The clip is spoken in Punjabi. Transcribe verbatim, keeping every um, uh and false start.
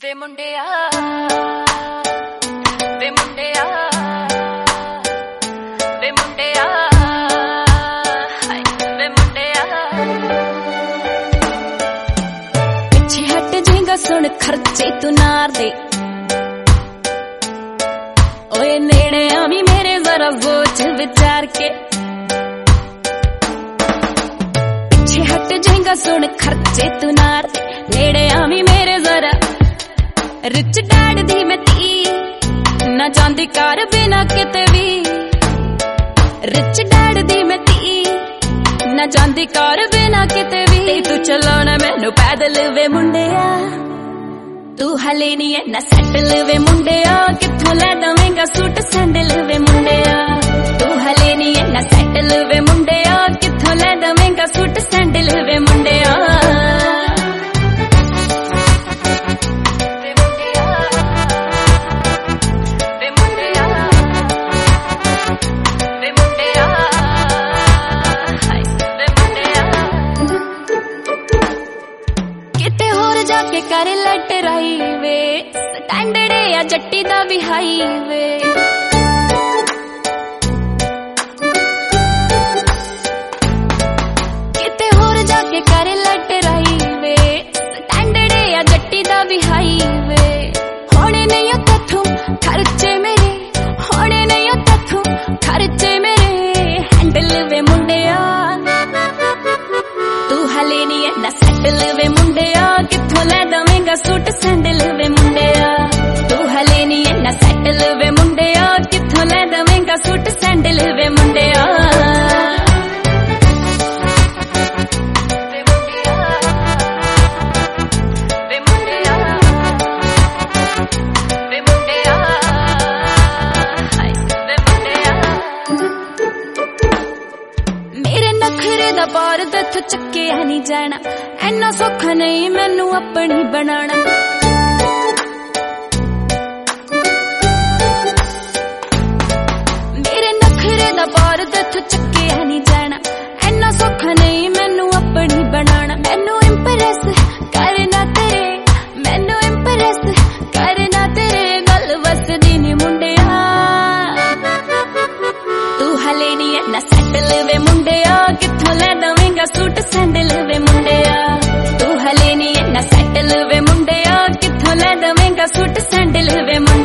ਵੇ ਮੁੰਡਿਆ ਵੇ ਮੁੰਡਿਆ ਵੇ ਮੁੰਡਿਆ ਵੇ ਮੁੰਡਿਆ ਪਿੱਛੇ ਹਟ ਜਾਏਗਾ ਸੁਣ ਖਰਚੇ ਤੂੰ ਨਾਰ ਦੇ ਓਏ ਨੇੜੇ ਆਵੀਂ ਮੇਰੇ ਜ਼ਰਾ ਸੋਚ ਵਿਚਾਰ ਕੇ ਪਿੱਛੇ ਹਟ ਜਾਏਗਾ ਸੁਣ ਖਰਚੇ ਤੂੰ ਨਾਰ ਦੇ ਨੇੜੇ ਆਵੀਂ ਮੇਰੇ ਜ਼ਰਾ ਰਿਚ ਡੈਡ ਦੀ ਮੈਂ ਧੀ ਨਾ ਜਾਂਦੀ ਘਰ ਬਿਨਾ ਕਿਤੇ ਵੀ ਰਿਚ ਡੈਡ ਦੀ ਮੈਂ ਧੀ ਨਾ ਜਾਂਦੀ ਘਰ ਬਿਨਾ ਕਿਤੇ ਵੀ ਤੇ ਤੂੰ ਚਲਾਉਣਾ ਮੈਨੂੰ ਪੈਦਲ ਵੇ ਮੁੰਡਿਆ ਤੂੰ ਹਲੇ ਨਹੀਂ ਐਨਾ ਸੈਟਲ ਵੇ ਮੁੰਡਿਆ ਕਿੱਥੋਂ ਲੈ ਦਵੇਂਗਾ ਸੂਟ ਸੈਂਡਲ ਵੇ ਮੁੰਡਿਆ ਤੂੰ ਹਲੇ ਨਹੀਂ ਐਨਾ ਸੈਟਲ ਵੇ ਮੁੰਡਿਆ ਕਿੱਥੋਂ ਲੈ ਦਵੇਂਗਾ ਸੂਟ ਸੈਂਡਲ ਵੇ ਮੁੰਡਿਆ ਕੇ ਕਰ ਲਟਰਾਈ ਵੇ ਸਟੈਂਡਰਡ ਆ ਜੱਟੀ ਦਾ ਵੀ ਹਾਈ ਵੇ ਕਿਤੇ ਹੋਰ ਜਾ ਕੇ ਕਰ ਲਟਰਾਈ ਵੇ ਸਟੈਂਡਰਡ ਆ ਜੱਟੀ ਦਾ ਵੀ ਹਾਈ ਵੇ ਹੋਣੇ ਨਹੀਂ ਤੱਥੋਂ ਖਰਚੇ ਮੇਰੇ ਹੋਣੇ ਨਹੀਂ ਤੱਥੋਂ ਖਰਚੇ ਮੇਰੇ ਹੈਂਡਲ ਵੇ ਮੁੰਡਿਆ ਤੂੰ ਹਲੇ ਨਹੀਂ ਐਨਾ ਸੈਟਲ ਵੇ ਮੁੰਡਿਆ ਕਿੱਥੋਂ ਲੈ ਦਵੇਂਗਾ ਸੂਟ ਸੈਂਡਲ ਵੇ ਮੁੰਡਿਆ ਤੂੰ ਹਲੇ ਨਹੀਂ ਐਨਾ ਸੈਟਲ ਵੇ ਮੁੰਡਿਆ ਕਿੱਥੋਂ ਲੈ ਦਵੇਂਗਾ ਸੂਟ ਸੈਂਡਲ ਵੇ ਮੁੰਡਿਆ ਨਖਰੇ ਦਾ ਬਾਰ ਤੱਥ ਚੱਕਿਆ ਨਹੀਂ ਜਾਣਾ ਐਨਾ ਸੌਖਾ ਨਹੀਂ ਮੈਨੂੰ ਆਪਣੀ ਬਣਾਣਾ ਮੇਰੇ ਨਖਰੇ ਦਾ ਬਾਰ ਤੱਥ ਚੱਕਿਆ ਨਹੀਂ ਜਾਣਾ ਐਨਾ ਸੌਖਾ ਨਹੀਂ ਮੈਨੂੰ ਆਪਣੀ ਬਣਾਣਾ ਮੈਨੂੰ ਇੰਪ੍ਰੈਸ ਕਰਨਾ ਤੇਰੇ ਮੈਨੂੰ ਇੰਪ੍ਰੈਸ ਕਰਨਾ ਤੇਰੇ ਗੱਲ ਵਸਦੀ ਨੀ ਮੁੰਡਿਆ ਤੂੰ ਹਲੇ ਨਹੀਂ ਐਨਾ ਸੈਟਲ ਵੇ ਮੁੰਡਿਆ ਕਿੱਥੋਂ ਲੈ ਦਵੇਂਗਾ ਸੂਟ ਸੈਂਡਲ ਵੇ ਮੁੰਡਿਆ ਤੂੰ ਹਲੇ ਨਹੀਂ ਐਨਾ ਸੈਟਲ ਵੇ ਮੁੰਡਿਆ ਕਿੱਥੋਂ ਲੈ ਦਵੇਂਗਾ ਸੂਟ ਸੈਂਡਲ ਵੇ ਮੁੰਡਿਆ